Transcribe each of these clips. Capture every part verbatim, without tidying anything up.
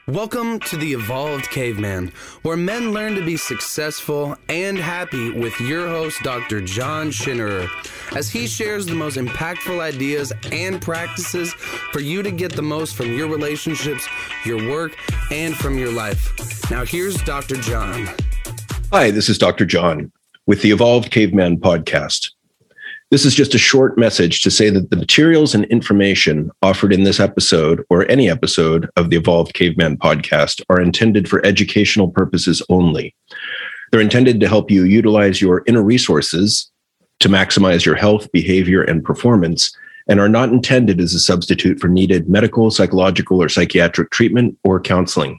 Welcome to the Evolved Caveman, where men learn to be successful and happy with your host, Doctor John Schinnerer, as he shares the most impactful ideas and practices for you to get the most from your relationships, your work, and from your life. Now here's Doctor John. Hi, this is Doctor John with the Evolved Caveman podcast. This is just a short message to say that the materials and information offered in this episode or any episode of the Evolved Caveman podcast are intended for educational purposes only. They're intended to help you utilize your inner resources to maximize your health, behavior, and performance, and are not intended as a substitute for needed medical, psychological, or psychiatric treatment or counseling.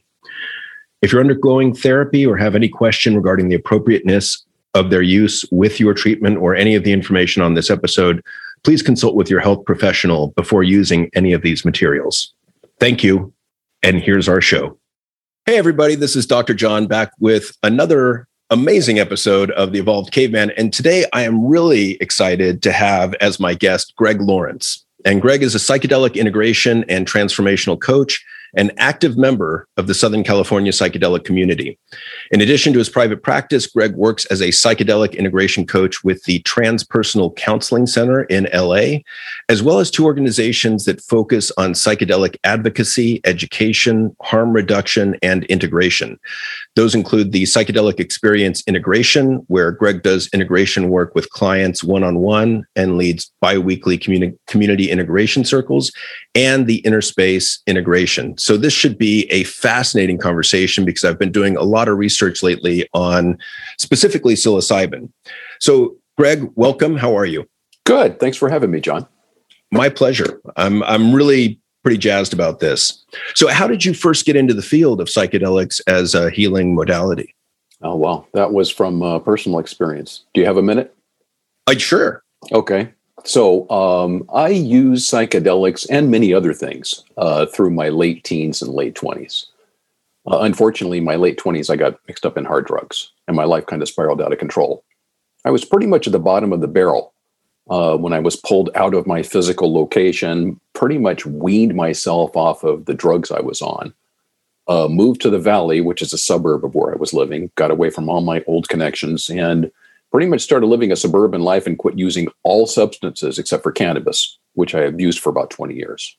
If you're undergoing therapy or have any question regarding the appropriateness of their use with your treatment or any of the information on this episode, please consult with your health professional before using any of these materials. Thank you. And here's our show. Hey, everybody. This is Doctor John back with another amazing episode of the Evolved Caveman. And today I am really excited to have as my guest, Greg Lawrence. And Greg is a psychedelic integration and transformational coach, an active member of the Southern California psychedelic community. In addition to his private practice, Greg works as a psychedelic integration coach with the Transpersonal Counseling Center in L A, as well as two organizations that focus on psychedelic advocacy, education, harm reduction, and integration. Those include the Psychedelic Experience Integration, where Greg does integration work with clients one-on-one and leads bi-weekly communi- community integration circles, and the Inner Space Integration. So this should be a fascinating conversation because I've been doing a lot of research lately on specifically psilocybin. So Greg, welcome. How are you? Good. Thanks for having me, John. My pleasure. I'm I'm really pretty jazzed about this. So how did you first get into the field of psychedelics as a healing modality? Oh, well, that was from uh, personal experience. Do you have a minute? Uh, sure. Okay. So um, I use psychedelics and many other things uh, through my late teens and late twenties. Uh, unfortunately, in my late twenties, I got mixed up in hard drugs and my life kind of spiraled out of control. I was pretty much at the bottom of the barrel uh, when I was pulled out of my physical location, pretty much weaned myself off of the drugs I was on, uh, moved to the Valley, which is a suburb of where I was living, got away from all my old connections, and pretty much started living a suburban life and quit using all substances except for cannabis, which I have used for about twenty years.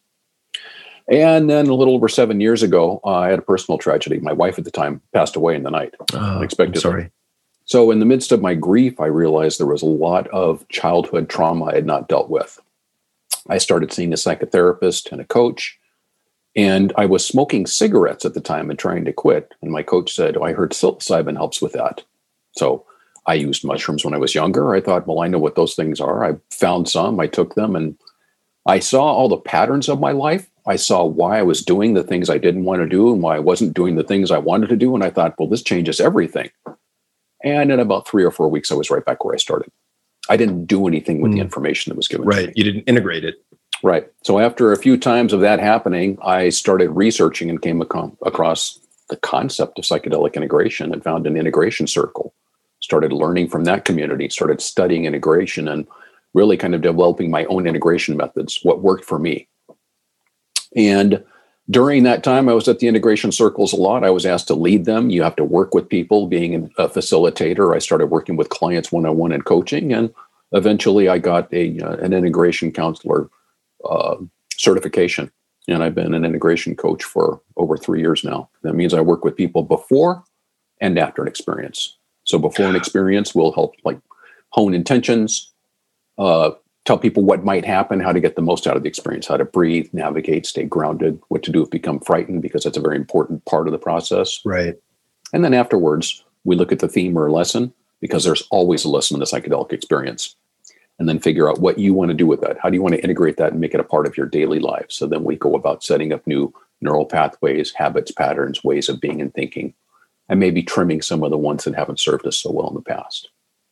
And then a little over seven years ago, uh, I had a personal tragedy. My wife at the time passed away in the night. Oh, unexpectedly. I'm sorry. So in the midst of my grief, I realized there was a lot of childhood trauma I had not dealt with. I started seeing a psychotherapist and a coach, and I was smoking cigarettes at the time and trying to quit. And my coach said, oh, I heard psilocybin helps with that. So I used mushrooms when I was younger. I thought, well, I know what those things are. I found some, I took them, and I saw all the patterns of my life. I saw why I was doing the things I didn't want to do and why I wasn't doing the things I wanted to do. And I thought, well, this changes everything. And in about three or four weeks, I was right back where I started. I didn't do anything with mm. the information that was given right. to me. You didn't integrate it. Right. So after a few times of that happening, I started researching and came ac- across the concept of psychedelic integration and found an integration circle. Started learning from that community, started studying integration and really kind of developing my own integration methods, what worked for me. And during that time, I was at the integration circles a lot. I was asked to lead them. You have to work with people. Being a facilitator, I started working with clients one-on-one and coaching. And eventually I got a uh, an integration counselor uh, certification. And I've been an integration coach for over three years now. That means I work with people before and after an experience. So before an experience, we'll help like hone intentions, uh, tell people what might happen, how to get the most out of the experience, how to breathe, navigate, stay grounded, what to do if become frightened, because that's a very important part of the process. Right. And then afterwards, we look at the theme or lesson, because there's always a lesson in the psychedelic experience. And then figure out what you want to do with that. How do you want to integrate that and make it a part of your daily life? So then we go about setting up new neural pathways, habits, patterns, ways of being and thinking, and maybe trimming some of the ones that haven't served us so well in the past.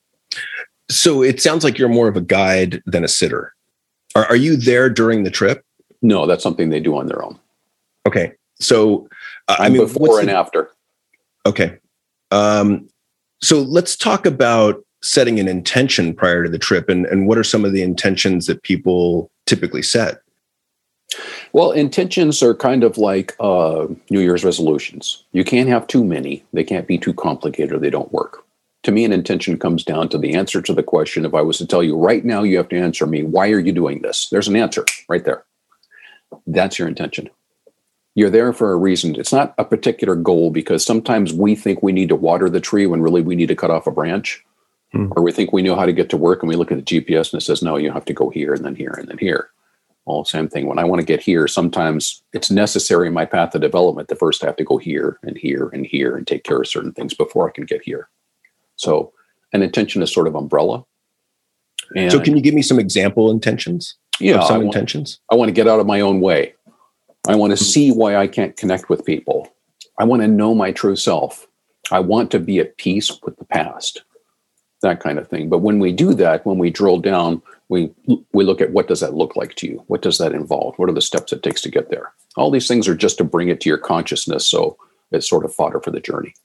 So it sounds like you're more of a guide than a sitter. Are, are you there during the trip? No, that's something they do on their own. Okay. So, uh, I I'm mean, before and the, after. Okay. Um, so let's talk about setting an intention prior to the trip, and, and what are some of the intentions that people typically set? Well, intentions are kind of like uh, New Year's resolutions. You can't have too many. They can't be too complicated or they don't work. To me, an intention comes down to the answer to the question. If I was to tell you right now, you have to answer me, why are you doing this? There's an answer right there. That's your intention. You're there for a reason. It's not a particular goal, because sometimes we think we need to water the tree when really we need to cut off a branch. Hmm. Or we think we know how to get to work and we look at the G P S and it says, no, you have to go here and then here and then here. Well, same thing. When I want to get here, sometimes it's necessary in my path of development to first have to go here and here and here and take care of certain things before I can get here. So an intention is sort of umbrella. And so can you give me some example intentions? Yeah, of some I want, intentions. I want to get out of my own way. I want to see why I can't connect with people. I want to know my true self. I want to be at peace with the past, that kind of thing. But when we do that, when we drill down, we we look at what does that look like to you? What does that involve? What are the steps it takes to get there? All these things are just to bring it to your consciousness, so it's sort of fodder for the journey.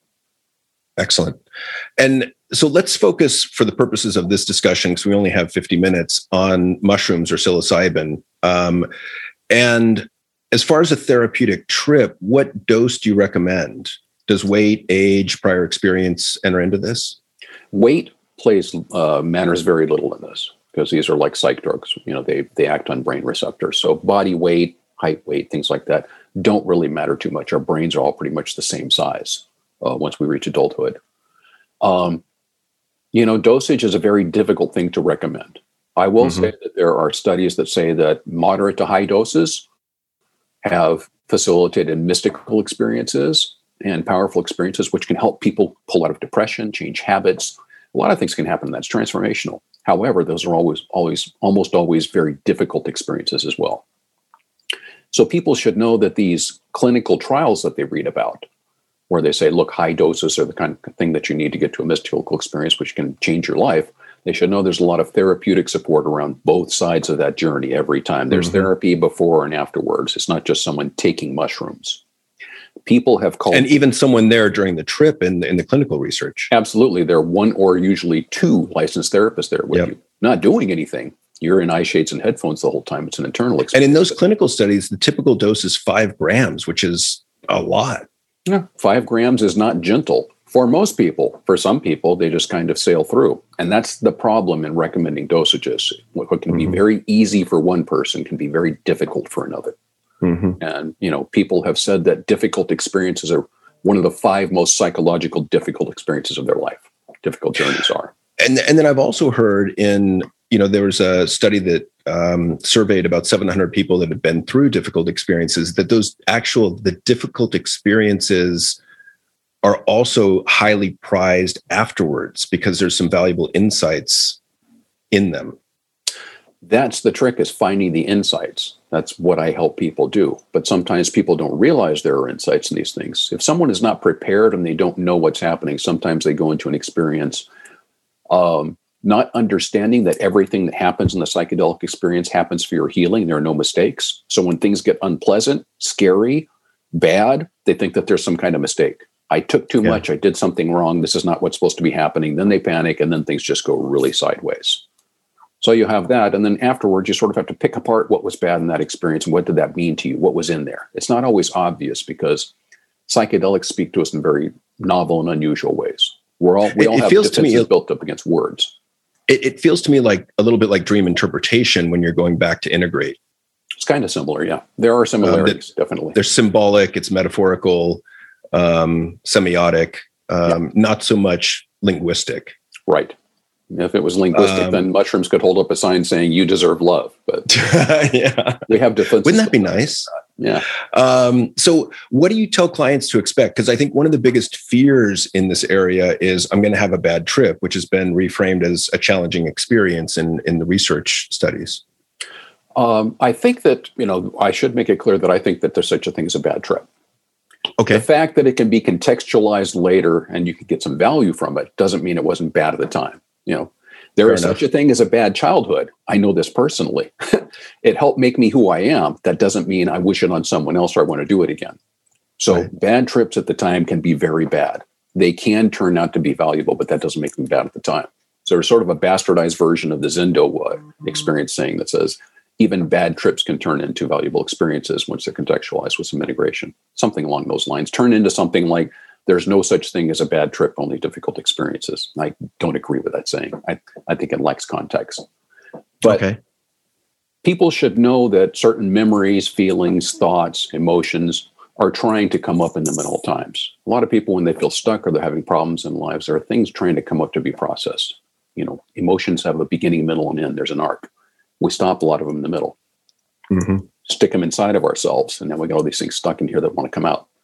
Excellent. And so let's focus, for the purposes of this discussion, because we only have fifty minutes, on mushrooms or psilocybin. Um, and as far as a therapeutic trip, what dose do you recommend? Does weight, age, prior experience enter into this? Weight plays uh, matters very little in this, because these are like psych drugs. You know, they they act on brain receptors. So body weight, height, weight, things like that don't really matter too much. Our brains are all pretty much the same size uh, once we reach adulthood. Um, you know, dosage is a very difficult thing to recommend. I will mm-hmm. say that there are studies that say that moderate to high doses have facilitated mystical experiences and powerful experiences, which can help people pull out of depression, change habits. A lot of things can happen that's transformational. However, those are always, always, almost always very difficult experiences as well. So people should know that these clinical trials that they read about, where they say, look, high doses are the kind of thing that you need to get to a mystical experience, which can change your life. They should know there's a lot of therapeutic support around both sides of that journey every time. There's mm-hmm. therapy before and afterwards. It's not just someone taking mushrooms. People have called... And even someone there during the trip in the, in the clinical research. Absolutely. There are one or usually two licensed therapists there with yep. you, not doing anything. You're in eye shades and headphones the whole time. It's an internal experience. And in those clinical studies, the typical dose is five grams, which is a lot. Yeah, five grams is not gentle for most people. For some people, they just kind of sail through. And that's the problem in recommending dosages. What can mm-hmm. be very easy for one person can be very difficult for another. Mm-hmm. And, you know, people have said that difficult experiences are one of the five most psychological difficult experiences of their life. Difficult journeys are. And, and then I've also heard in, you know, there was a study that um, surveyed about seven hundred people that had been through difficult experiences, that those actual, the difficult experiences are also highly prized afterwards because there's some valuable insights in them. That's the trick, is finding the insights. That's what I help people do. But sometimes people don't realize there are insights in these things. If someone is not prepared and they don't know what's happening, sometimes they go into an experience um, not understanding that everything that happens in the psychedelic experience happens for your healing. There are no mistakes. So when things get unpleasant, scary, bad, they think that there's some kind of mistake. I took too yeah. much. I did something wrong. This is not what's supposed to be happening. Then they panic, and then things just go really sideways. So you have that. And then afterwards, you sort of have to pick apart what was bad in that experience and what did that mean to you? What was in there? It's not always obvious because psychedelics speak to us in very novel and unusual ways. We're all, we all it, it have defenses to me, built up against words. It, it feels to me like a little bit like dream interpretation when you're going back to integrate. It's kind of similar, yeah. There are similarities, um, definitely. They're symbolic, it's metaphorical, um, semiotic, um, yeah. not so much linguistic. Right. If it was linguistic, um, then mushrooms could hold up a sign saying you deserve love. But yeah, we have defenses. Wouldn't that be nice? Yeah. Um, so what do you tell clients to expect? Because I think one of the biggest fears in this area is I'm going to have a bad trip, which has been reframed as a challenging experience in, in the research studies. Um, I think that, you know, I should make it clear that I think that there's such a thing as a bad trip. Okay. The fact that it can be contextualized later and you can get some value from it doesn't mean it wasn't bad at the time. You know, there Fair is enough. Such a thing as a bad childhood. I know this personally. It helped make me who I am. That doesn't mean I wish it on someone else or I want to do it again. So right. bad trips at the time can be very bad. They can turn out to be valuable, but that doesn't make them bad at the time. So there's sort of a bastardized version of the Zendo uh, experience saying that says, even bad trips can turn into valuable experiences once they're contextualized with some integration. Something along those lines. Turn into something like, there's no such thing as a bad trip, only difficult experiences. I don't agree with that saying. I, I think it lacks context. But okay. People should know that certain memories, feelings, thoughts, emotions are trying to come up in them at all times. A lot of people, when they feel stuck or they're having problems in lives, there are things trying to come up to be processed. You know, emotions have a beginning, middle, and end. There's an arc. We stop a lot of them in the middle, mm-hmm. stick them inside of ourselves, and then we got all these things stuck in here that want to come out.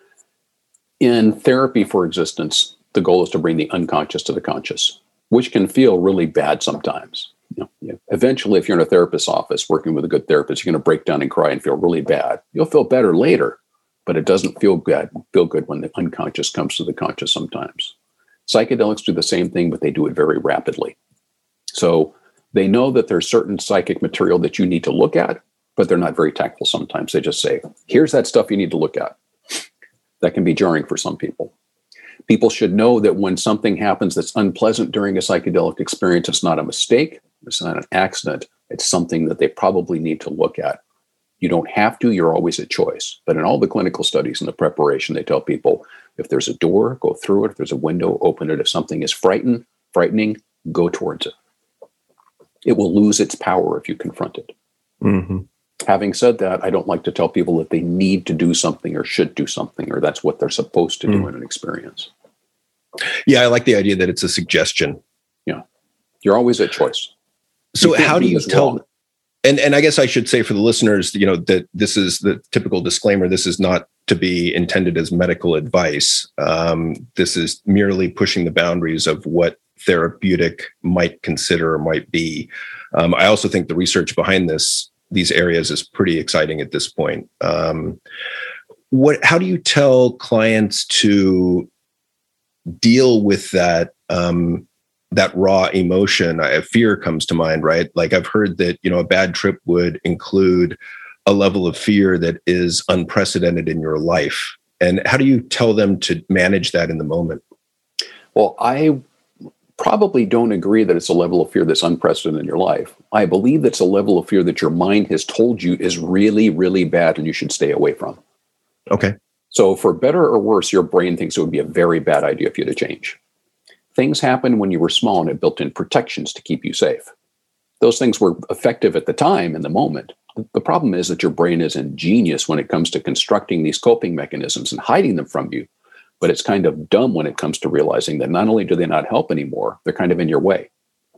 In therapy for existence, the goal is to bring the unconscious to the conscious, which can feel really bad sometimes. You know, you know, eventually, if you're in a therapist's office working with a good therapist, you're going to break down and cry and feel really bad. You'll feel better later, but it doesn't feel good. Feel good when the unconscious comes to the conscious sometimes. Psychedelics do the same thing, but they do it very rapidly. So they know that there's certain psychic material that you need to look at, but they're not very tactful sometimes. They just say, here's that stuff you need to look at. That can be jarring for some people. People should know that when something happens that's unpleasant during a psychedelic experience, it's not a mistake, it's not an accident, it's something that they probably need to look at. You don't have to, you're always at choice. But in all the clinical studies and the preparation, they tell people, if there's a door, go through it. If there's a window, open it. If something is frightened, frightening, go towards it. It will lose its power if you confront it. Mm-hmm. Having said that, I don't like to tell people that they need to do something or should do something, or that's what they're supposed to do mm. in an experience. Yeah, I like the idea that it's a suggestion. Yeah. You're always at choice. So how do you tell... wrong. And and I guess I should say for the listeners, you know, that this is the typical disclaimer. This is not to be intended as medical advice. Um, this is merely pushing the boundaries of what therapeutic might consider or might be. Um, I also think the research behind this, these areas is pretty exciting at this point. Um, what? How do you tell clients to deal with that? Um, that raw emotion? I, fear comes to mind, right? Like I've heard that, you know, a bad trip would include a level of fear that is unprecedented in your life. And how do you tell them to manage that in the moment? Well, I probably don't agree that it's a level of fear that's unprecedented in your life. I believe that's a level of fear that your mind has told you is really, really bad and you should stay away from. Okay. So for better or worse, your brain thinks it would be a very bad idea for you to change. Things happened when you were small and it built in protections to keep you safe. Those things were effective at the time, in the moment. The problem is that your brain is ingenious when it comes to constructing these coping mechanisms and hiding them from you. But it's kind of dumb when it comes to realizing that not only do they not help anymore, they're kind of in your way.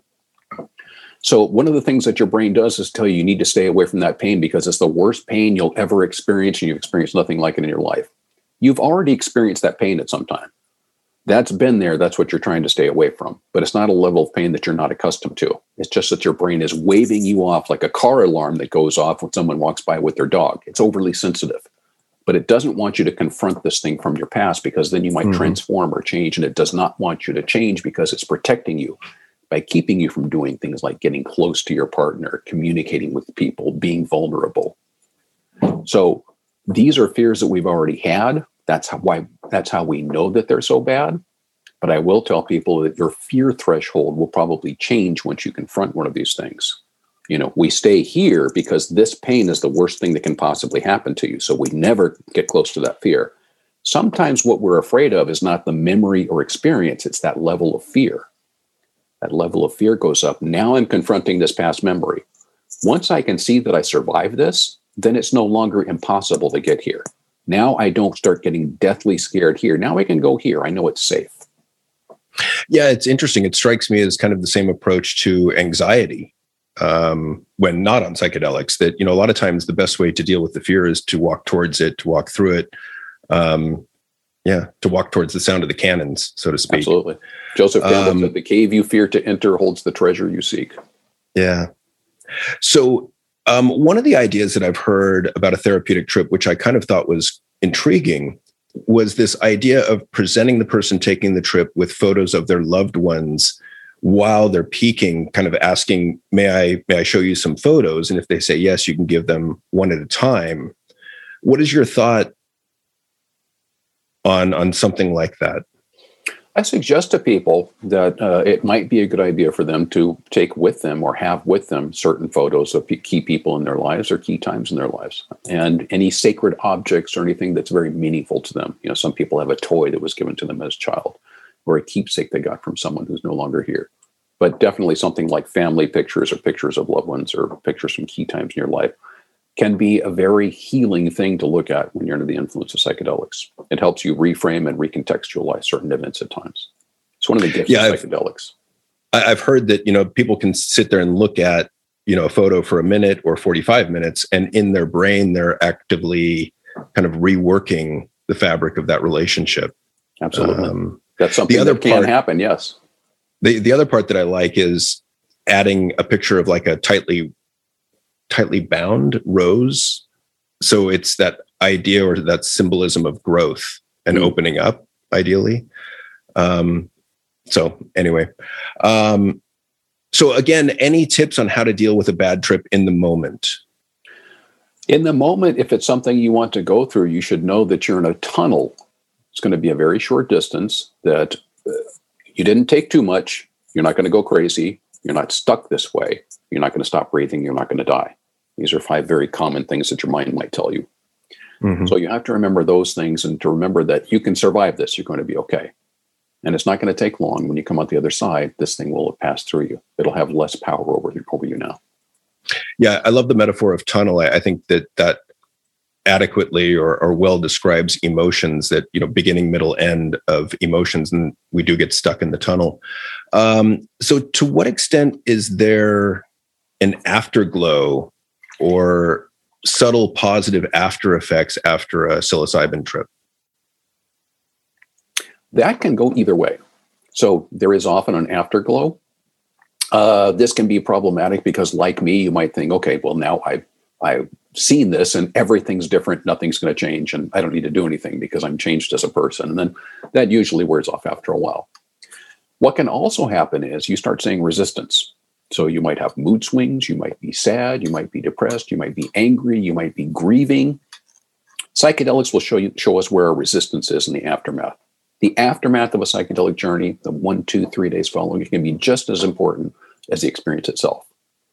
So one of the things that your brain does is tell you you need to stay away from that pain because it's the worst pain you'll ever experience and you've experienced nothing like it in your life. You've already experienced that pain at some time. That's been there. That's what you're trying to stay away from. But it's not a level of pain that you're not accustomed to. It's just that your brain is waving you off like a car alarm that goes off when someone walks by with their dog. It's overly sensitive. But it doesn't want you to confront this thing from your past because then you might mm-hmm. transform or change. And it does not want you to change because it's protecting you by keeping you from doing things like getting close to your partner, communicating with people, being vulnerable. So these are fears that we've already had. That's how why that's how we know that they're so bad. But I will tell people that your fear threshold will probably change once you confront one of these things. You know, we stay here because this pain is the worst thing that can possibly happen to you. So we never get close to that fear. Sometimes what we're afraid of is not the memory or experience. It's that level of fear. That level of fear goes up. Now I'm confronting this past memory. Once I can see that I survived this, then it's no longer impossible to get here. Now I don't start getting deathly scared here. Now I can go here. I know it's safe. Yeah, it's interesting. It strikes me as kind of the same approach to anxiety um, when not on psychedelics, that, you know, a lot of times the best way to deal with the fear is to walk towards it, to walk through it. Um, yeah, to walk towards the sound of the cannons, so to speak. Absolutely. Joseph Campbell um, said, the cave you fear to enter holds the treasure you seek. Yeah. So um, one of the ideas that I've heard about a therapeutic trip, which I kind of thought was intriguing, was this idea of presenting the person taking the trip with photos of their loved ones while they're peaking, kind of asking, may I, may I show you some photos? And if they say yes, you can give them one at a time. What is your thought on, on something like that? I suggest to people that uh, it might be a good idea for them to take with them or have with them certain photos of p- key people in their lives or key times in their lives, and any sacred objects or anything that's very meaningful to them. You know, some people have a toy that was given to them as a child, or a keepsake they got from someone who's no longer here. But definitely something like family pictures or pictures of loved ones or pictures from key times in your life can be a very healing thing to look at when you're under the influence of psychedelics. It helps you reframe and recontextualize certain events at times. It's one of the gifts yeah, of I've, psychedelics. I've heard that, you know, people can sit there and look at, you know, a photo for a minute or forty-five minutes, and in their brain, they're actively kind of reworking the fabric of that relationship. Absolutely. Um, That's something the other that can part, happen, yes. The, the other part that I like is adding a picture of like a tightly tightly bound rose. So it's that idea or that symbolism of growth and mm. opening up, ideally. Um, so anyway, um, so again, any tips on how to deal with a bad trip in the moment? In the moment, if it's something you want to go through, you should know that you're in a tunnel. It's going to be a very short distance, that uh, you didn't take too much. You're not going to go crazy. You're not stuck this way. You're not going to stop breathing. You're not going to die. These are five very common things that your mind might tell you. Mm-hmm. So you have to remember those things, and to remember that you can survive this. You're going to be okay. And it's not going to take long. When you come out the other side, this thing will have passed through you. It'll have less power over, over you now. Yeah, I love the metaphor of tunnel. I, I think that that adequately or, or well describes emotions, that, you know, beginning, middle, end of emotions, and we do get stuck in the tunnel. Um, so to what extent is there an afterglow or subtle positive after effects after a psilocybin trip? That can go either way. So there is often an afterglow. Uh, this can be problematic because, like me, you might think, okay, well, now I've, I've seen this and everything's different. Nothing's going to change, and I don't need to do anything because I'm changed as a person. And then that usually wears off after a while. What can also happen is you start seeing resistance. So you might have mood swings, you might be sad, you might be depressed, you might be angry, you might be grieving. Psychedelics will show you show us where our resistance is in the aftermath. The aftermath of a psychedelic journey, the one, two, three days following, it can be just as important as the experience itself.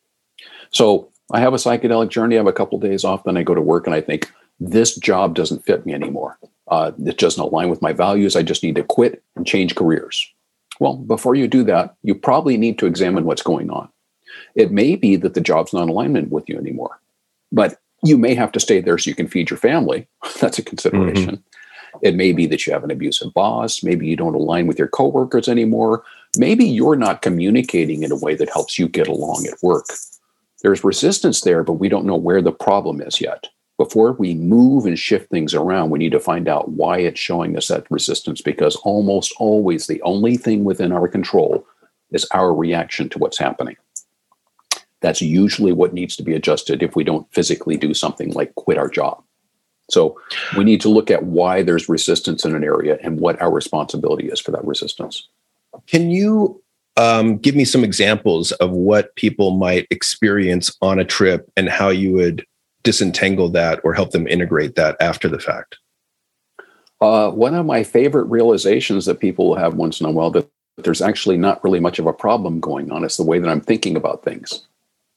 So I have a psychedelic journey, I have a couple of days off, then I go to work and I think, this job doesn't fit me anymore. Uh, it doesn't align with my values. I just need to quit and change careers. Well, before you do that, you probably need to examine what's going on. It may be that the job's not in alignment with you anymore, but you may have to stay there so you can feed your family. That's a consideration. Mm-hmm. It may be that you have an abusive boss. Maybe you don't align with your coworkers anymore. Maybe you're not communicating in a way that helps you get along at work. There's resistance there, but we don't know where the problem is yet. Before we move and shift things around, we need to find out why it's showing us that resistance, because almost always the only thing within our control is our reaction to what's happening. That's usually what needs to be adjusted if we don't physically do something like quit our job. So we need to look at why there's resistance in an area and what our responsibility is for that resistance. Can you um, give me some examples of what people might experience on a trip and how you would disentangle that or help them integrate that after the fact? Uh, one of my favorite realizations that people will have once in a while, that there's actually not really much of a problem going on. It's the way that I'm thinking about things.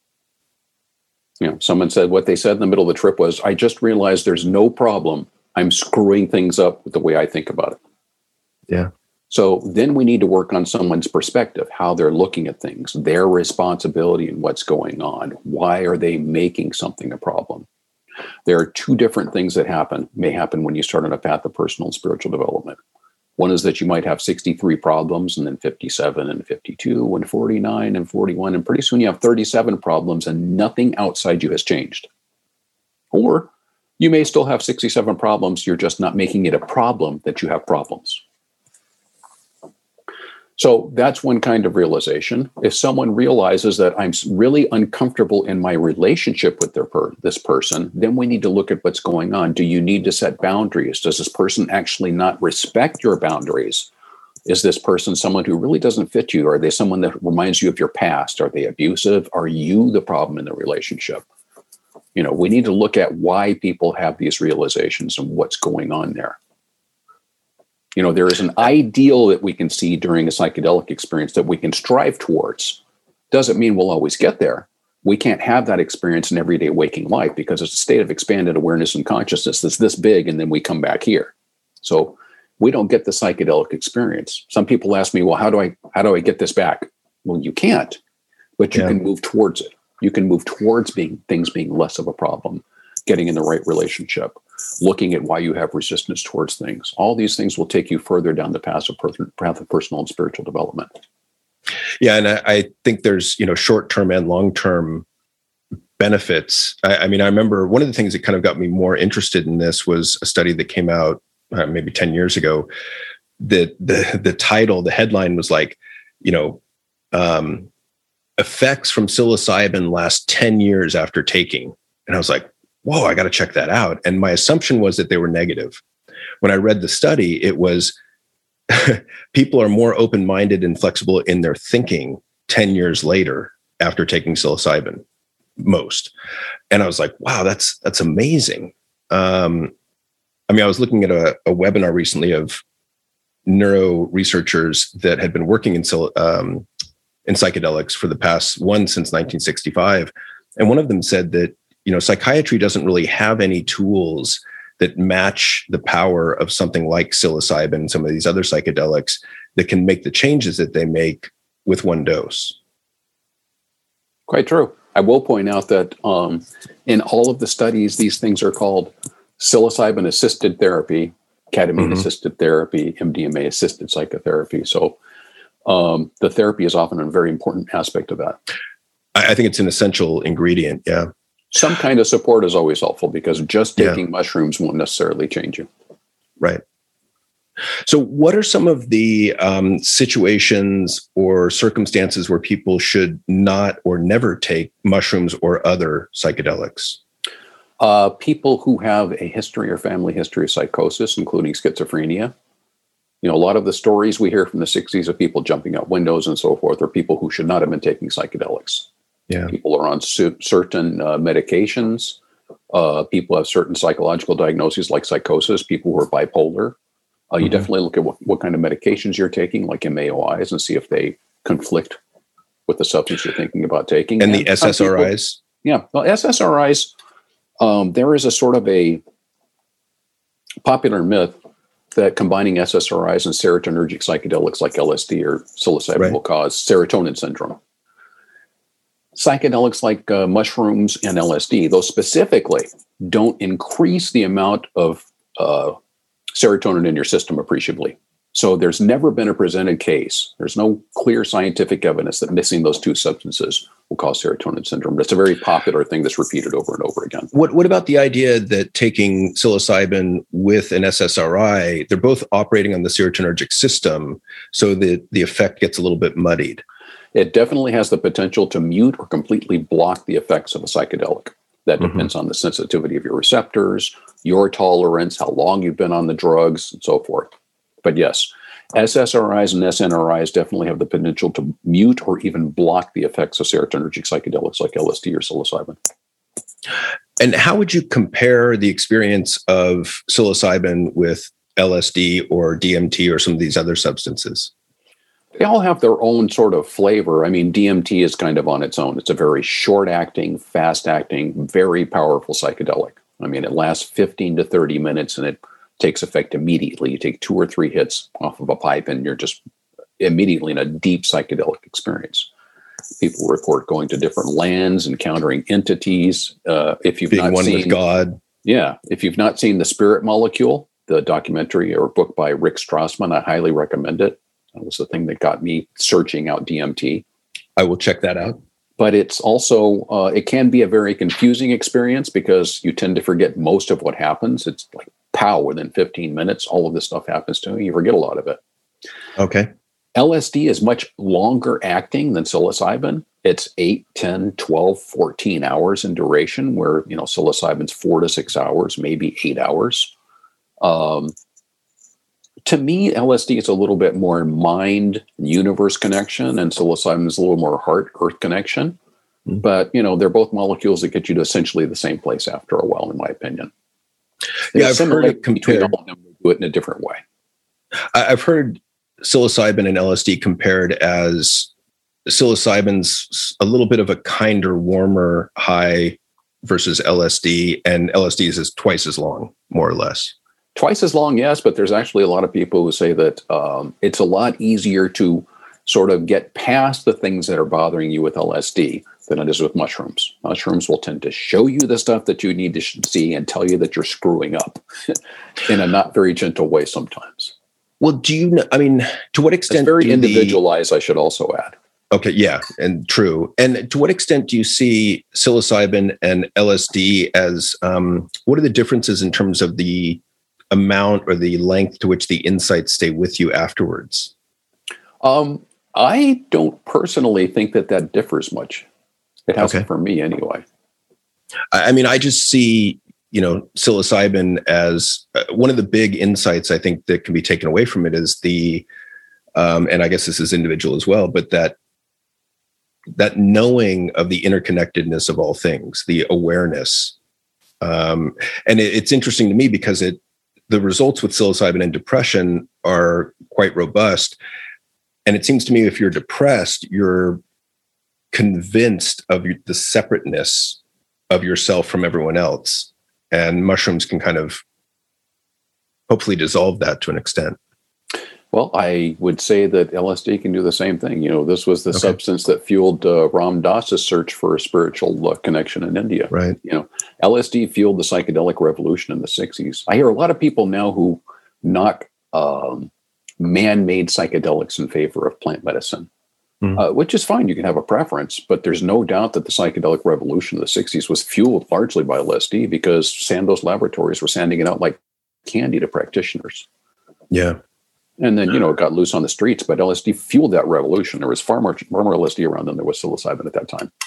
You know, someone said what they said in the middle of the trip was, I just realized there's no problem. I'm screwing things up with the way I think about it. Yeah. So then we need to work on someone's perspective, how they're looking at things, their responsibility and what's going on. Why are they making something a problem? There are two different things that happen, may happen when you start on a path of personal and spiritual development. One is that you might have sixty-three problems, and then fifty-seven and fifty-two and forty-nine and forty-one. And pretty soon you have thirty-seven problems and nothing outside you has changed. Or you may still have sixty-seven problems. You're just not making it a problem that you have problems. So that's one kind of realization. If someone realizes that I'm really uncomfortable in my relationship with their per- this person, then we need to look at what's going on. Do you need to set boundaries? Does this person actually not respect your boundaries? Is this person someone who really doesn't fit you? Are they someone that reminds you of your past? Are they abusive? Are you the problem in the relationship? You know, we need to look at why people have these realizations and what's going on there. You know, there is an ideal that we can see during a psychedelic experience that we can strive towards. Doesn't mean we'll always get there. We can't have that experience in everyday waking life because it's a state of expanded awareness and consciousness that's this big, and then we come back here. So we don't get the psychedelic experience. Some people ask me, well, how do I how do I get this back? Well, you can't, but you yeah. can move towards it. You can move towards being things being less of a problem, getting in the right relationship, looking at why you have resistance towards things. All these things will take you further down the path of, per- path of personal and spiritual development. Yeah, and I, I think there's, you know, short-term and long-term benefits. I, I mean, I remember one of the things that kind of got me more interested in this was a study that came out uh, maybe ten years ago. That the the title, the headline was like, you know, um, effects from psilocybin last ten years after taking. And I was like, whoa, I got to check that out. And my assumption was that they were negative. When I read the study, it was people are more open-minded and flexible in their thinking ten years later after taking psilocybin, most. And I was like, wow, that's that's amazing. Um, I mean, I was looking at a, a webinar recently of neuro researchers that had been working in um, in psychedelics for the past one since nineteen sixty-five. And one of them said that, you know, psychiatry doesn't really have any tools that match the power of something like psilocybin and some of these other psychedelics that can make the changes that they make with one dose. Quite true. I will point out that um, in all of the studies, these things are called psilocybin-assisted therapy, ketamine-assisted mm-hmm. therapy, M D M A-assisted psychotherapy. So um, the therapy is often a very important aspect of that. I think it's an essential ingredient, yeah. Some kind of support is always helpful because just taking yeah. mushrooms won't necessarily change you. Right. So what are some of the um, situations or circumstances where people should not or never take mushrooms or other psychedelics? Uh, people who have a history or family history of psychosis, including schizophrenia. You know, a lot of the stories we hear from the sixties of people jumping out windows and so forth are people who should not have been taking psychedelics. Yeah. People are on su- certain uh, medications. Uh, people have certain psychological diagnoses like psychosis, people who are bipolar. Uh, you mm-hmm. definitely look at what, what kind of medications you're taking, like M A O Is, and see if they conflict with the substance you're thinking about taking. And, and the S S R Is? People, yeah. Well, S S R Is, um, there is a sort of a popular myth that combining S S R Is and serotonergic psychedelics like L S D or psilocybin right. will cause serotonin syndrome. Psychedelics like uh, mushrooms and L S D, those specifically don't increase the amount of uh, serotonin in your system appreciably. So there's never been a presented case. There's no clear scientific evidence that mixing those two substances will cause serotonin syndrome. But it's a very popular thing that's repeated over and over again. What What about the idea that taking psilocybin with an S S R I, they're both operating on the serotonergic system, so that the effect gets a little bit muddied? It definitely has the potential to mute or completely block the effects of a psychedelic. That depends mm-hmm. on the sensitivity of your receptors, your tolerance, how long you've been on the drugs, and so forth. But yes, S S R Is and S N R Is definitely have the potential to mute or even block the effects of serotonergic psychedelics like L S D or psilocybin. And how would you compare the experience of psilocybin with L S D or D M T or some of these other substances? They all have their own sort of flavor. I mean, D M T is kind of on its own. It's a very short-acting, fast-acting, very powerful psychedelic. I mean, it lasts fifteen to thirty minutes and it takes effect immediately. You take two or three hits off of a pipe and you're just immediately in a deep psychedelic experience. People report going to different lands, encountering entities. Uh, if you've Being not one seen, with God. Yeah. If you've not seen The Spirit Molecule, the documentary or book by Rick Strassman, I highly recommend it. That was the thing that got me searching out D M T. I will check that out. But it's also, uh, it can be a very confusing experience because you tend to forget most of what happens. It's like, pow, within fifteen minutes, all of this stuff happens to you. You forget a lot of it. Okay. L S D is much longer acting than psilocybin. It's eight, ten, twelve, fourteen hours in duration, where, you know, psilocybin's four to six hours, maybe eight hours. Um, To me, L S D is a little bit more mind universe connection, and psilocybin is a little more heart earth connection. Mm-hmm. But, you know, they're both molecules that get you to essentially the same place after a while, in my opinion. Yeah, I've heard it compared. All of them, do it in a different way. I've heard psilocybin and L S D compared as psilocybin's a little bit of a kinder, warmer high versus L S D, and L S D is twice as long, more or less. Twice as long, yes, but there's actually a lot of people who say that um, it's a lot easier to sort of get past the things that are bothering you with L S D than it is with mushrooms. Mushrooms will tend to show you the stuff that you need to see and tell you that you're screwing up in a not very gentle way sometimes. Well, do you know, I mean, to what extent? It's very do individualized, the, I should also add. Okay, yeah, and true. And to what extent do you see psilocybin and L S D as, um, what are the differences in terms of the amount or the length to which the insights stay with you afterwards? Um, I don't personally think that that differs much. It hasn't okay. for me anyway. I mean, I just see, you know, psilocybin as uh, one of the big insights I think that can be taken away from it is the, um, and I guess this is individual as well, but that that knowing of the interconnectedness of all things, the awareness. Um, and it, it's interesting to me because it the results with psilocybin and depression are quite robust. And it seems to me if you're depressed, you're convinced of the separateness of yourself from everyone else. And mushrooms can kind of hopefully dissolve that to an extent. Well, I would say that L S D can do the same thing. You know, this was the okay. substance that fueled uh, Ram Dass's search for a spiritual uh, connection in India. Right. You know, L S D fueled the psychedelic revolution in the sixties. I hear a lot of people now who knock um, man-made psychedelics in favor of plant medicine, mm. uh, which is fine. You can have a preference, but there's no doubt that the psychedelic revolution of the sixties was fueled largely by L S D because Sandoz Laboratories were sending it out like candy to practitioners. Yeah. And then, you know, it got loose on the streets, but L S D fueled that revolution. There was far more, far more L S D around than there was psilocybin at that time.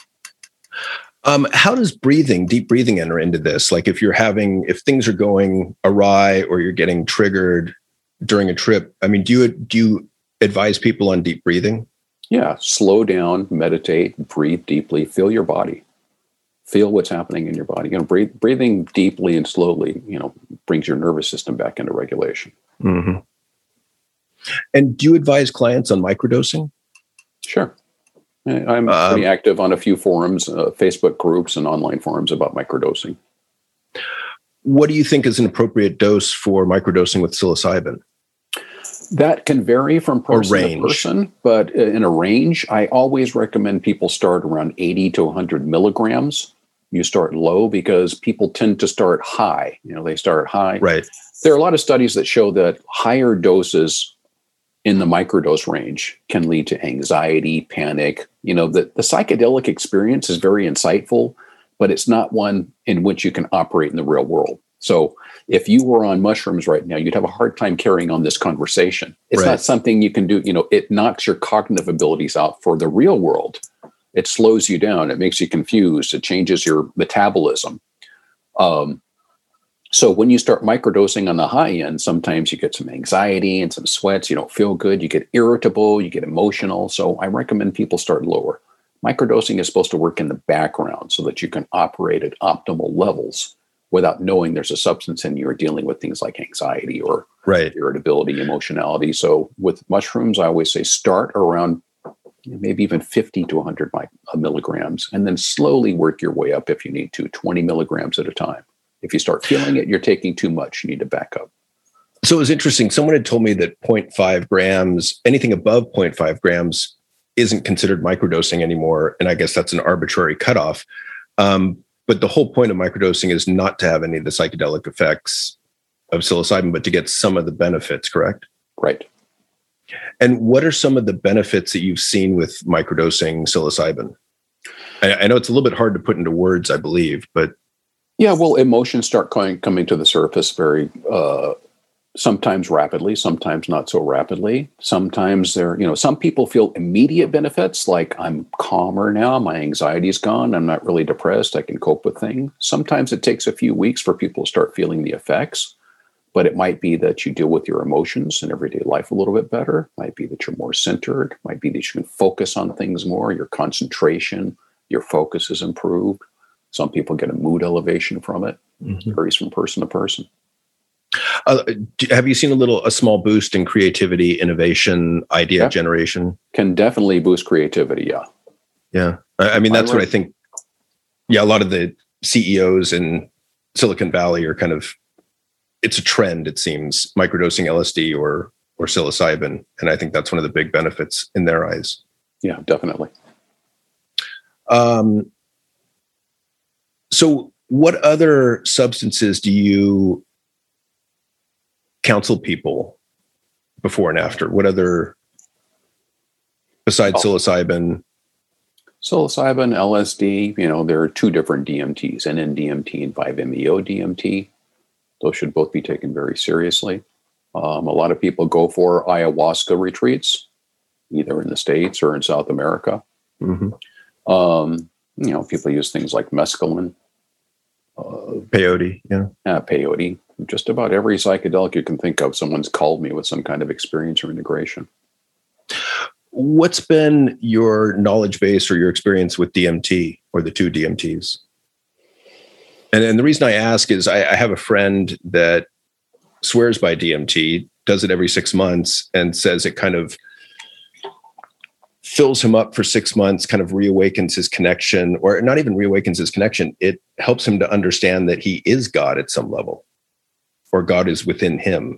Um, how does breathing, deep breathing enter into this? Like if you're having, if things are going awry or you're getting triggered during a trip, I mean, do you, do you advise people on deep breathing? Yeah. Slow down, meditate, breathe deeply, feel your body, feel what's happening in your body. You know, breathe, breathing deeply and slowly, you know, brings your nervous system back into regulation. Mm-hmm. And do you advise clients on microdosing? Sure. I'm um, pretty active on a few forums, uh, Facebook groups and online forums about microdosing. What do you think is an appropriate dose for microdosing with psilocybin? That can vary from person to person, but in a range, I always recommend people start around eighty to one hundred milligrams. You start low because people tend to start high. You know, they start high. Right. There are a lot of studies that show that higher doses in the microdose range can lead to anxiety, panic. You know, the, the psychedelic experience is very insightful, but it's not one in which you can operate in the real world. So if you were on mushrooms right now, you'd have a hard time carrying on this conversation. It's right. not something you can do. You know, it knocks your cognitive abilities out for the real world. It slows you down. It makes you confused. It changes your metabolism. Um, So when you start microdosing on the high end, sometimes you get some anxiety and some sweats. You don't feel good. You get irritable. You get emotional. So I recommend people start lower. Microdosing is supposed to work in the background so that you can operate at optimal levels without knowing there's a substance in you or dealing with things like anxiety or right. irritability, emotionality. So with mushrooms, I always say start around maybe even fifty to one hundred milligrams and then slowly work your way up if you need to, twenty milligrams at a time. If you start feeling it, you're taking too much. You need to back up. So it was interesting. Someone had told me that zero point five grams, anything above zero point five grams isn't considered microdosing anymore. And I guess that's an arbitrary cutoff. Um, but the whole point of microdosing is not to have any of the psychedelic effects of psilocybin, but to get some of the benefits, correct? Right. And what are some of the benefits that you've seen with microdosing psilocybin? I, I know it's a little bit hard to put into words, I believe, but yeah, well, emotions start coming, coming to the surface very, uh, sometimes rapidly, sometimes not so rapidly. Sometimes there, you know, some people feel immediate benefits, like I'm calmer now, my anxiety is gone, I'm not really depressed, I can cope with things. Sometimes it takes a few weeks for people to start feeling the effects, but it might be that you deal with your emotions in everyday life a little bit better. It might be that you're more centered, it might be that you can focus on things more, your concentration, your focus is improved. Some people get a mood elevation from it. Mm-hmm. It varies from person to person. Uh, do, have you seen a little, a small boost in creativity, innovation, idea Yeah. generation? Can definitely boost creativity. Yeah. Yeah. I, I mean, that's I what I think. Yeah. A lot of the C E Os in Silicon Valley are kind of, it's a trend, it seems, microdosing L S D or, or psilocybin. And I think that's one of the big benefits in their eyes. Yeah, definitely. Um, so what other substances do you counsel people before and after? What other, besides Oh. psilocybin? Psilocybin, L S D, you know, there are two different D M Ts, N N D M T and five M E O D M T. Those should both be taken very seriously. Um, a lot of people go for ayahuasca retreats, either in the States or in South America. Mm-hmm. Um, you know, people use things like mescaline, uh, Peyote, yeah. uh, peyote, just about every psychedelic you can think of. Someone's called me with some kind of experience or integration. What's been your knowledge base or your experience with D M T or the two D M Ts? And, and the reason I ask is I, I have a friend that swears by D M T, does it every six months, and says it kind of fills him up for six months, kind of reawakens his connection, or not even reawakens his connection. It helps him to understand that he is God at some level, or God is within him.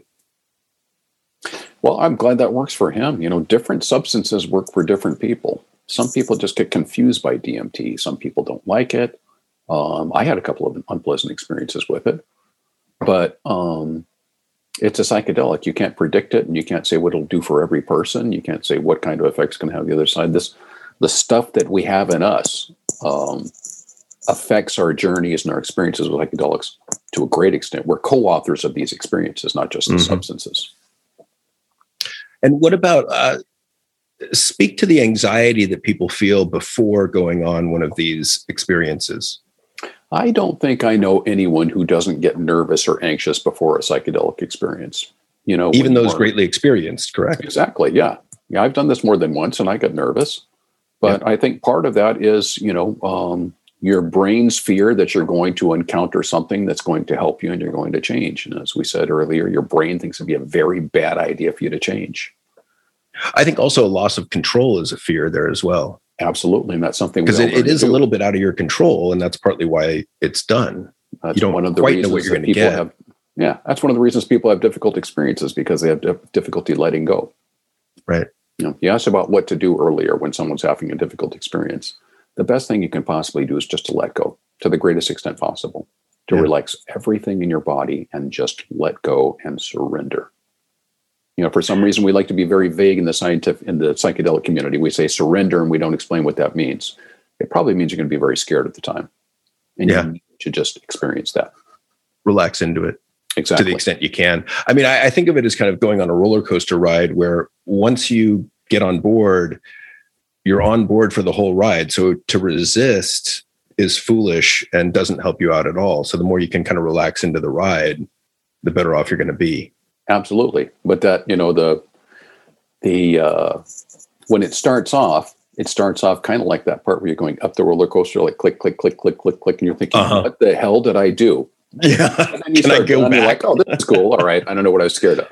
Well, I'm glad that works for him. You know, different substances work for different people. Some people just get confused by D M T. Some people don't like it. Um, I had a couple of unpleasant experiences with it, but um, it's a psychedelic. You can't predict it, and you can't say what it'll do for every person. You can't say what kind of effects can have the other side. This, the stuff that we have in us um, affects our journeys and our experiences with psychedelics to a great extent. We're co-authors of these experiences, not just the Mm-hmm. substances. And what about, uh, speak to the anxiety that people feel before going on one of these experiences? I don't think I know anyone who doesn't get nervous or anxious before a psychedelic experience. You know, Even when those you're- greatly experienced, correct? Exactly. Yeah. Yeah. I've done this more than once and I got nervous, but Yeah. I think part of that is, you know, um, your brain's fear that you're going to encounter something that's going to help you and you're going to change. And as we said earlier, your brain thinks it'd be a very bad idea for you to change. I think also a loss of control is a fear there as well. Absolutely. And that's something Because we it, all learn it is to a do. little bit out of your control, and that's partly why it's done. That's you don't one of the quite know reasons what you're that gonna people get. have. Yeah. That's one of the reasons people have difficult experiences, because they have dif- difficulty letting go. Right. You know, you asked about what to do earlier when someone's having a difficult experience. The best thing you can possibly do is just to let go to the greatest extent possible, to Yeah. relax everything in your body and just let go and surrender. You know, for some reason, we like to be very vague in the scientific, in the psychedelic community. We say surrender and we don't explain what that means. It probably means you're going to be very scared at the time. And Yeah. you need to just experience that. Relax into it Exactly. to the extent you can. I mean, I, I think of it as kind of going on a roller coaster ride where once you get on board, you're on board for the whole ride. So to resist is foolish and doesn't help you out at all. So the more you can kind of relax into the ride, the better off you're going to be. Absolutely. But that, you know, the, the, uh, when it starts off, it starts off kind of like that part where you're going up the roller coaster, like click, click, click, click, click, click. And you're thinking, Uh-huh. what the hell did I do? Yeah. And then you Can I start go down, you're back? like, oh, this is cool. All right. I don't know what I was scared of.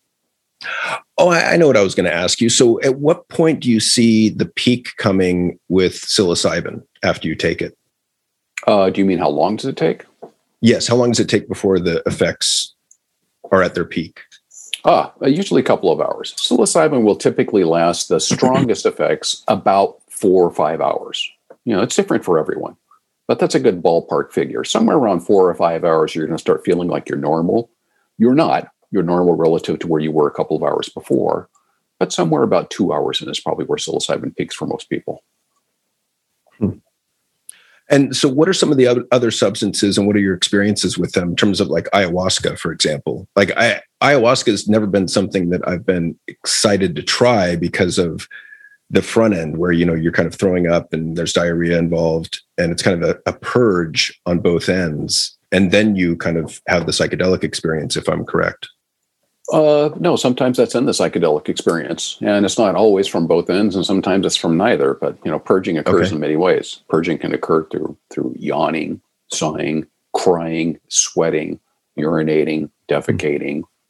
Oh, I, I know what I was going to ask you. So at what point do you see the peak coming with psilocybin after you take it? Uh, do you mean how long does it take? Yes. How long does it take before the effects are at their peak? Ah, uh, usually a couple of hours. Psilocybin will typically last the strongest effects about four or five hours. You know, it's different for everyone, but that's a good ballpark figure. Somewhere around four or five hours, you're going to start feeling like you're normal. You're not. You're normal relative to where you were a couple of hours before, but somewhere about two hours in is probably where psilocybin peaks for most people. Hmm. And so what are some of the other, other substances and what are your experiences with them in terms of like ayahuasca, for example? Like I, ayahuasca has never been something that I've been excited to try because of the front end where, you know, you're kind of throwing up and there's diarrhea involved and it's kind of a, a purge on both ends. And then you kind of have the psychedelic experience, if I'm correct. Uh, no, sometimes that's in the psychedelic experience, and it's not always from both ends, and sometimes it's from neither. But you know, purging occurs Okay. in many ways. Purging can occur through through yawning, sighing, crying, sweating, urinating, defecating,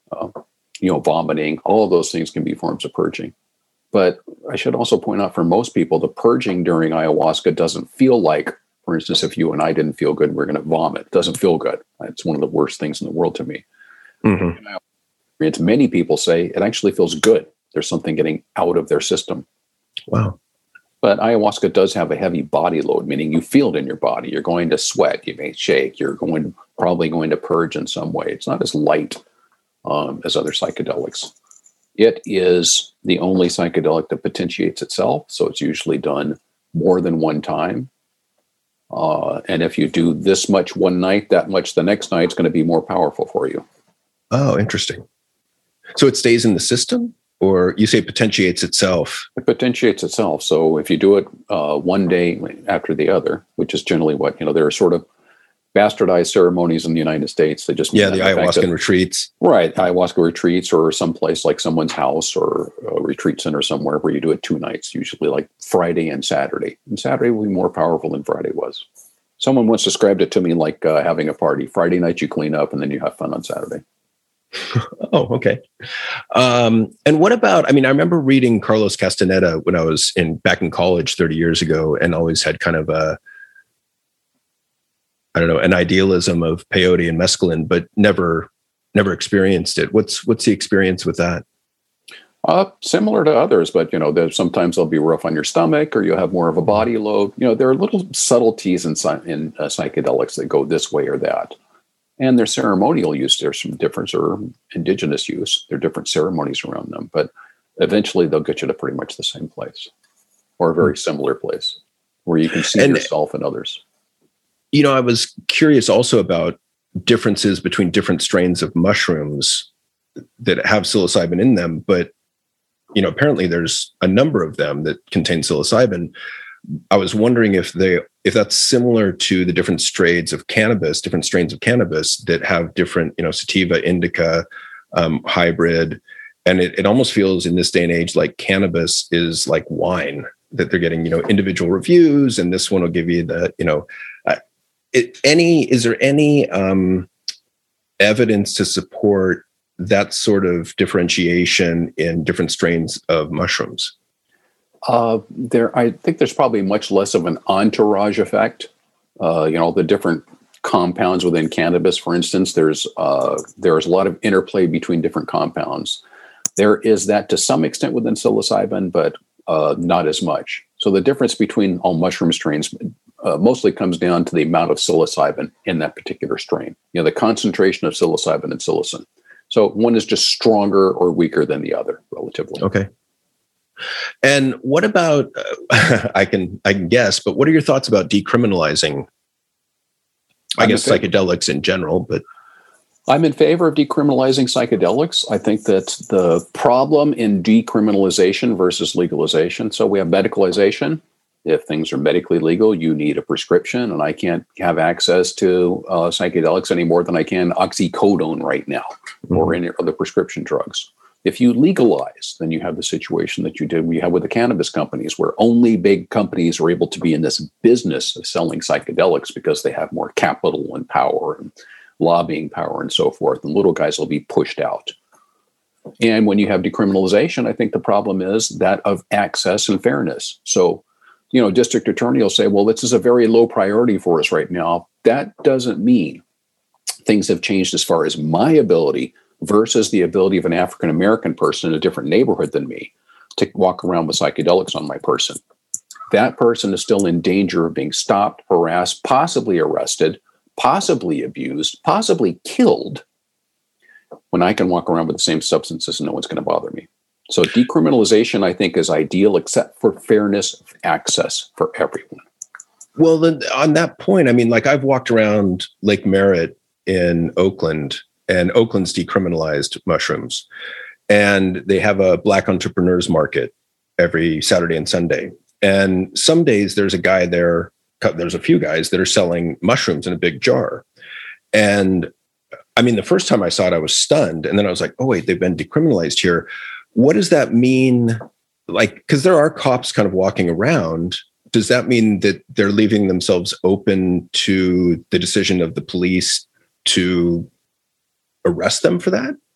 uh, you know, vomiting. All of those things can be forms of purging. But I should also point out, for most people, the purging during ayahuasca doesn't feel like, for instance, if you and I didn't feel good, we're going to vomit. It doesn't feel good. It's one of the worst things in the world to me. Mm-hmm. And many people say it actually feels good. There's something getting out of their system. Wow. But ayahuasca does have a heavy body load, meaning you feel it in your body. You're going to sweat. You may shake. You're going probably going to purge in some way. It's not as light um, as other psychedelics. It is the only psychedelic that potentiates itself. So it's usually done more than one time. Uh, and if you do this much one night, that much the next night, it's going to be more powerful for you. Oh, interesting. So it stays in the system, or you say potentiates itself? It potentiates itself. So if you do it uh, one day after the other, which is generally what, you know, there are sort of bastardized ceremonies in the United States. They just yeah, the ayahuasca that, retreats, right? Ayahuasca retreats, or someplace like someone's house or a retreat center somewhere where you do it two nights, usually like Friday and Saturday. And Saturday will be more powerful than Friday was. Someone once described it to me like uh, having a party. Friday night you clean up, and then you have fun on Saturday. Oh, okay. Um, and what about? I mean, I remember reading Carlos Castaneda when I was in back in college thirty years ago, and always had kind of a I don't know, an idealism of peyote and mescaline, but never, never experienced it. What's, what's the experience with that? Uh, similar to others, but, you know, there's sometimes they'll be rough on your stomach, or you'll have more of a body load. You know, there are little subtleties in, in uh, psychedelics that go this way or that. And their ceremonial use, there's some difference, or indigenous use. There are different ceremonies around them, but eventually they'll get you to pretty much the same place, or a very similar place where you can see and, yourself and others. You know, I was curious also about differences between different strains of mushrooms that have psilocybin in them, but, you know, apparently there's a number of them that contain psilocybin. I was wondering if they, if that's similar to the different strains of cannabis, different strains of cannabis that have different, you know, sativa, indica, um, hybrid. And it, it almost feels in this day and age like cannabis is like wine, that they're getting, you know, individual reviews, and this one will give you the, you know, uh, It, any is there any um, evidence to support that sort of differentiation in different strains of mushrooms? Uh, there, I think there's probably much less of an entourage effect. Uh, you know, the different compounds within cannabis, for instance, there's uh, there's a lot of interplay between different compounds. There is that to some extent within psilocybin, but uh, not as much. So the difference between all mushroom strains Uh, mostly comes down to the amount of psilocybin in that particular strain. You know, the concentration of psilocybin and psilocin. So one is just stronger or weaker than the other, relatively. Okay. And what about? Uh, I can I can guess, but what are your thoughts about decriminalizing? I I'm guess psychedelics in general, but I'm in favor of decriminalizing psychedelics. I think that the problem in decriminalization versus legalization. So we have medicalization. If things are medically legal, you need a prescription, and I can't have access to uh, psychedelics any more than I can oxycodone right now, mm-hmm. or any other prescription drugs. If you legalize, then you have the situation that you did we have with the cannabis companies, where only big companies are able to be in this business of selling psychedelics because they have more capital and power and lobbying power and so forth, and little guys will be pushed out. And when you have decriminalization, I think the problem is that of access and fairness. So, you know, district attorney will say, well, this is a very low priority for us right now. That doesn't mean things have changed as far as my ability versus the ability of an African-American person in a different neighborhood than me to walk around with psychedelics on my person. That person is still in danger of being stopped, harassed, possibly arrested, possibly abused, possibly killed, when I can walk around with the same substances and no one's going to bother me. So decriminalization, I think, is ideal, except for fairness of access for everyone. Well, then on that point, I mean, like I've walked around Lake Merritt in Oakland, and Oakland's decriminalized mushrooms, and they have a Black entrepreneurs market every Saturday and Sunday. And some days there's a guy there, there's a few guys that are selling mushrooms in a big jar. And I mean, the first time I saw it, I was stunned. And then I was like, oh, wait, they've been decriminalized here. What does that mean? Like, because there are cops kind of walking around. Does that mean that they're leaving themselves open to the decision of the police to arrest them for that?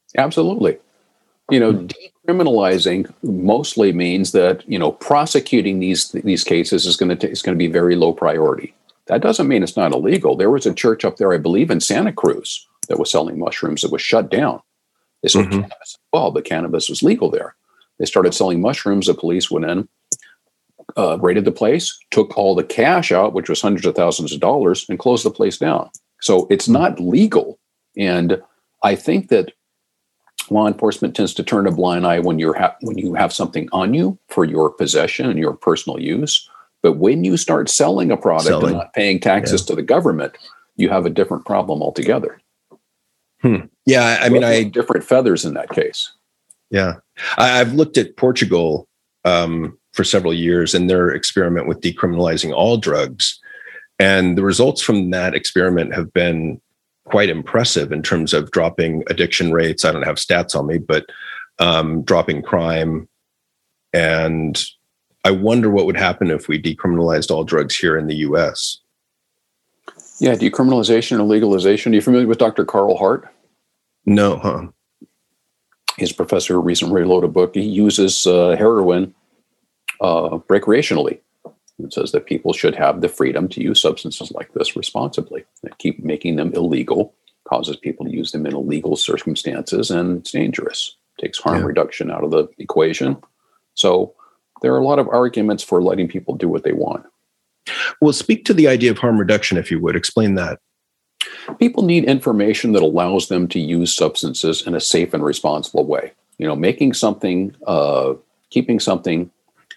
Absolutely. You know, decriminalizing mostly means that, you know, prosecuting these these cases is going to is going to be very low priority. That doesn't mean it's not illegal. There was a church up there, I believe, in Santa Cruz that was selling mushrooms that was shut down. They sold mm-hmm. cannabis. Well, the cannabis was legal there. They started selling mushrooms. The police went in, uh, raided the place, took all the cash out, which was hundreds of thousands of dollars, and closed the place down. So it's not legal. And I think that law enforcement tends to turn a blind eye when you're ha- when you have something on you for your possession and your personal use. But when you start selling a product selling. and not paying taxes yeah. to the government, you have a different problem altogether. Hmm. Yeah, I mean, I different feathers in that case. Yeah, I, I've looked at Portugal um, for several years and their experiment with decriminalizing all drugs, and the results from that experiment have been quite impressive in terms of dropping addiction rates. I don't have stats on me, but um, dropping crime. And I wonder what would happen if we decriminalized all drugs here in the U S. Yeah, decriminalization and legalization. Are you familiar with Doctor Carl Hart? No, huh? He's a professor who recently wrote a book. He uses uh, heroin uh, recreationally. It says that people should have the freedom to use substances like this responsibly. And keep making them illegal causes people to use them in illegal circumstances, and it's dangerous. It takes harm yeah. reduction out of the equation. So there are a lot of arguments for letting people do what they want. Well, speak to the idea of harm reduction, if you would. Explain that. People need information that allows them to use substances in a safe and responsible way. You know, making something, uh, keeping something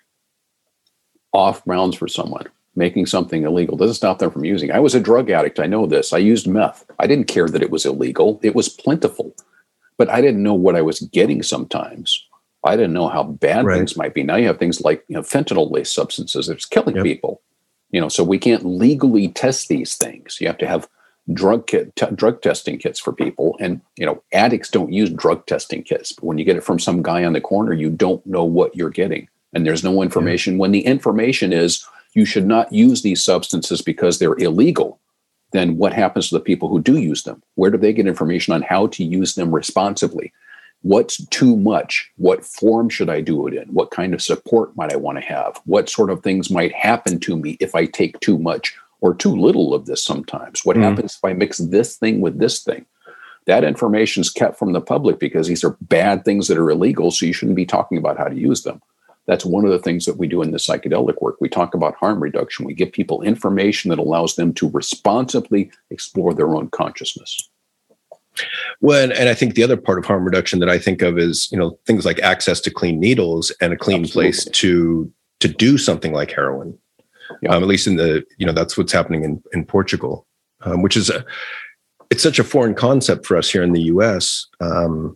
off bounds for someone, making something illegal doesn't stop them from using. I was a drug addict. I know this. I used meth. I didn't care that it was illegal. It was plentiful, but I didn't know what I was getting sometimes. I didn't know how bad right. things might be. Now you have things like, you know, fentanyl-laced substances that's killing yep. people. You know, so we can't legally test these things. You have to have drug kit, t- drug testing kits for people. And, you know, addicts don't use drug testing kits. But when you get it from some guy on the corner, you don't know what you're getting. And there's no information. Yeah. When the information is you should not use these substances because they're illegal, then what happens to the people who do use them? Where do they get information on how to use them responsibly? What's too much? What form should I do it in? What kind of support might I want to have? What sort of things might happen to me if I take too much or too little of this sometimes? What mm. happens if I mix this thing with this thing? That information is kept from the public because these are bad things that are illegal, so you shouldn't be talking about how to use them. That's one of the things that we do in the psychedelic work. We talk about harm reduction. We give people information that allows them to responsibly explore their own consciousness. Well, and, and I think the other part of harm reduction that I think of is, you know, things like access to clean needles and a clean Absolutely. place to to do something like heroin. Yeah. Um, at least in the, you know, that's what's happening in, in Portugal, um, which is a, it's such a foreign concept for us here in the U S. Um,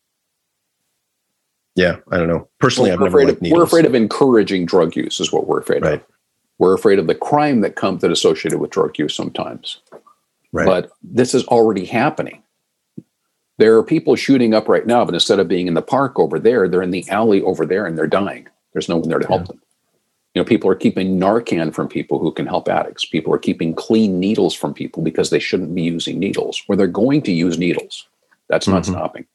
yeah, I don't know. Personally, well, I've never liked needles. We're afraid of encouraging drug use is what we're afraid right. of. We're afraid of the crime that comes that associated with drug use sometimes. Right. But this is already happening. There are people shooting up right now, but instead of being in the park over there, they're in the alley over there and they're dying. There's no one there to help yeah. them. You know, people are keeping Narcan from people who can help addicts. People are keeping clean needles from people because they shouldn't be using needles, where they're going to use needles. That's not mm-hmm. stopping.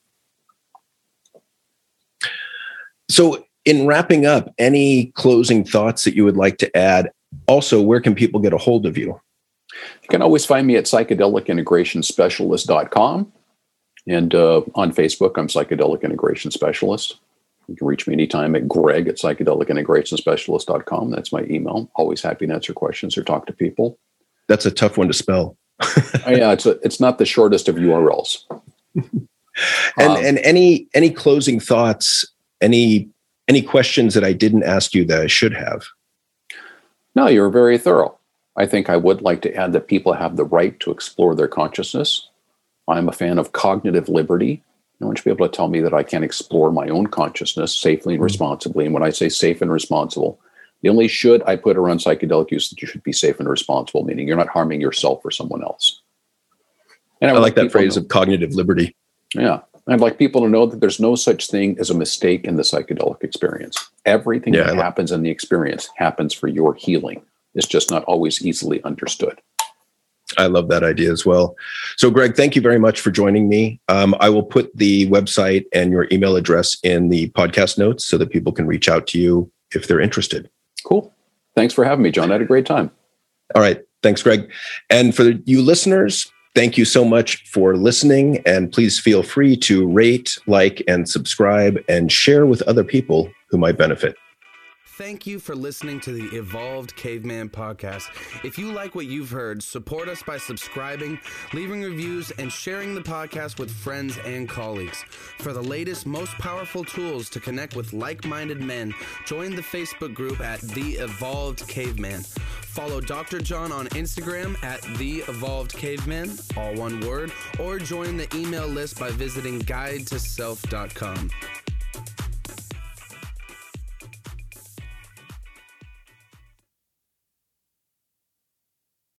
So in wrapping up, any closing thoughts that you would like to add? Also, where can people get a hold of you? You can always find me at psychedelic integration specialist dot com. And uh, on Facebook, I'm Psychedelic Integration Specialist. You can reach me anytime at greg at psychedelic integration specialist dot com. That's my email. Always happy to answer questions or talk to people. That's a tough one to spell. yeah, it's a, it's not the shortest of U R Ls. and um, and any any closing thoughts, any any questions that I didn't ask you that I should have? No, you're very thorough. I think I would like to add that people have the right to explore their consciousness. I'm a fan of cognitive liberty. No one should be able to tell me that I can't explore my own consciousness safely and responsibly. And when I say safe and responsible, the only should I put around psychedelic use that you should be safe and responsible, meaning you're not harming yourself or someone else. And I, I like that phrase of cognitive liberty. Yeah. I'd like people to know that there's no such thing as a mistake in the psychedelic experience. Everything yeah, that happens in the experience happens for your healing. It's just not always easily understood. I love that idea as well. So, Greg, thank you very much for joining me. Um, I will put the website and your email address in the podcast notes so that people can reach out to you if they're interested. Cool. Thanks for having me, John. I had a great time. All right. Thanks, Greg. And for you listeners, thank you so much for listening. And please feel free to rate, like, and subscribe and share with other people who might benefit. Thank you for listening to the Evolved Caveman podcast. If you like what you've heard, support us by subscribing, leaving reviews, and sharing the podcast with friends and colleagues. For the latest, most powerful tools to connect with like-minded men, join the Facebook group at The Evolved Caveman. Follow Doctor John on Instagram at The Evolved Caveman, all one word, or join the email list by visiting guide to self dot com.